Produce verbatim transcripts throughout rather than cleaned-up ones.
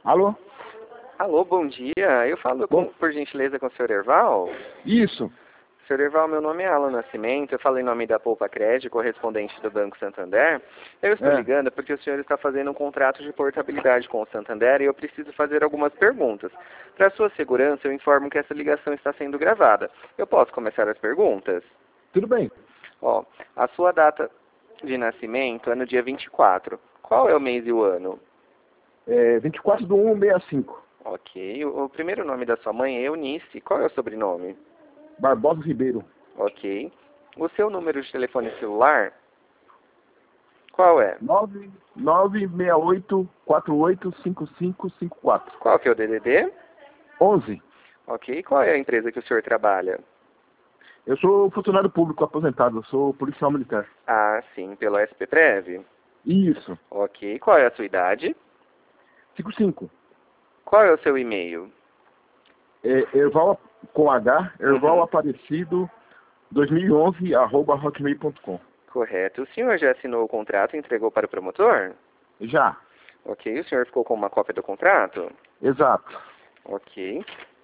Alô? Alô, bom dia. Eu falo, com, Bom. por gentileza, com o senhor Erval. Isso. senhor Erval, meu nome é Alan Nascimento, eu falo em nome da Poupa Crédito, correspondente do Banco Santander. Eu estou É. ligando porque o senhor está fazendo um contrato de portabilidade com o Santander e eu preciso fazer algumas perguntas. Para sua segurança, eu informo que essa ligação está sendo gravada. Eu posso começar as perguntas? Tudo bem. Ó, a sua data de nascimento é no dia vinte e quatro. Qual é o mês e o ano? É vinte e quatro de um, sessenta e cinco. Ok. O, o primeiro nome da sua mãe é Eunice. Qual é o sobrenome? Barbosa Ribeiro. Ok. O seu número de telefone celular, qual é? nove nove seis oito quatro oito cinco cinco cinco quatro. Qual que é o D D D? onze. Ok. Qual é a empresa que o senhor trabalha? Eu sou funcionário público aposentado. Eu sou policial militar. Ah, sim, pelo S P Prev. Isso. Ok. Qual é a sua idade? cinquenta e cinco. Qual é o seu e-mail? É, Erval com H, Erval Uhum. Aparecido dois mil e onze, arroba hotmail ponto com. Correto. O senhor já assinou o contrato e entregou para o promotor? Já. Ok. O senhor ficou com uma cópia do contrato? Exato. Ok.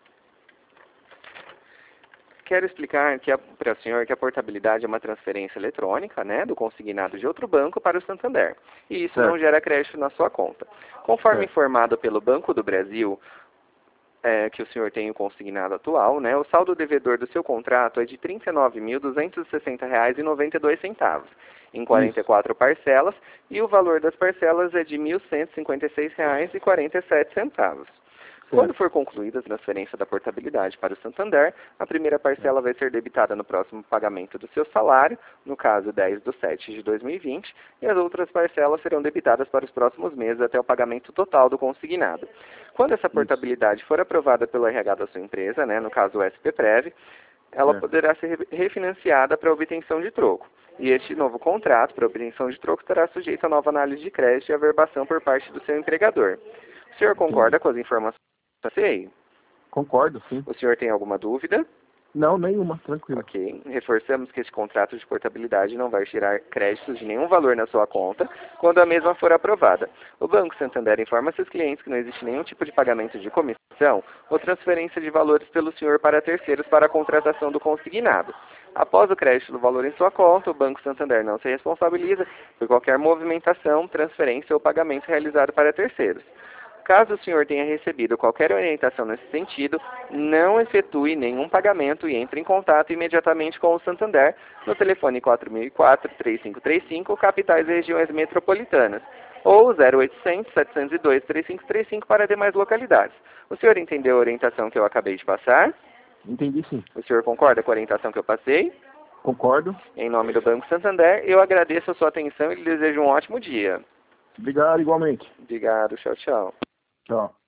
Quero explicar que para o senhor que a portabilidade é uma transferência eletrônica, né, do consignado de outro banco para o Santander. E isso não Certo. gera crédito na sua conta. Conforme Certo. informado pelo Banco do Brasil, é, que o senhor tem o consignado atual, né, o saldo devedor do seu contrato é de trinta e nove mil duzentos e sessenta reais e noventa e dois centavos, em quarenta e quatro parcelas, e o valor das parcelas é de mil cento e cinquenta e seis reais e quarenta e sete centavos. Quando Certo. for concluída a transferência da portabilidade para o Santander, a primeira parcela vai ser debitada no próximo pagamento do seu salário, no caso dez de sete de dois mil e vinte, e as outras parcelas serão debitadas para os próximos meses até o pagamento total do consignado. Quando essa portabilidade for aprovada pelo R H da sua empresa, né, no caso o S P Prev, ela Certo. poderá ser re- refinanciada para obtenção de troco. E este novo contrato para obtenção de troco estará sujeito a nova análise de crédito e averbação por parte do seu empregador. O senhor Entendi. concorda com as informações? Passei. Concordo, sim. O senhor tem alguma dúvida? Não, nenhuma. Tranquilo. Ok. Reforçamos que este contrato de portabilidade não vai tirar créditos de nenhum valor na sua conta quando a mesma for aprovada. O Banco Santander informa seus clientes que não existe nenhum tipo de pagamento de comissão ou transferência de valores pelo senhor para terceiros para a contratação do consignado. Após o crédito do valor em sua conta, o Banco Santander não se responsabiliza por qualquer movimentação, transferência ou pagamento realizado para terceiros. Caso o senhor tenha recebido qualquer orientação nesse sentido, não efetue nenhum pagamento e entre em contato imediatamente com o Santander no telefone quatro mil e quatro, três cinco três cinco, capitais e regiões metropolitanas, ou zero oitocentos, setecentos e dois, três cinco três cinco para demais localidades. O senhor entendeu a orientação que eu acabei de passar? Entendi, sim. O senhor concorda com a orientação que eu passei? Concordo. Em nome do Banco Santander, eu agradeço a sua atenção e lhe desejo um ótimo dia. Obrigado igualmente. Obrigado, tchau, tchau. Tchau.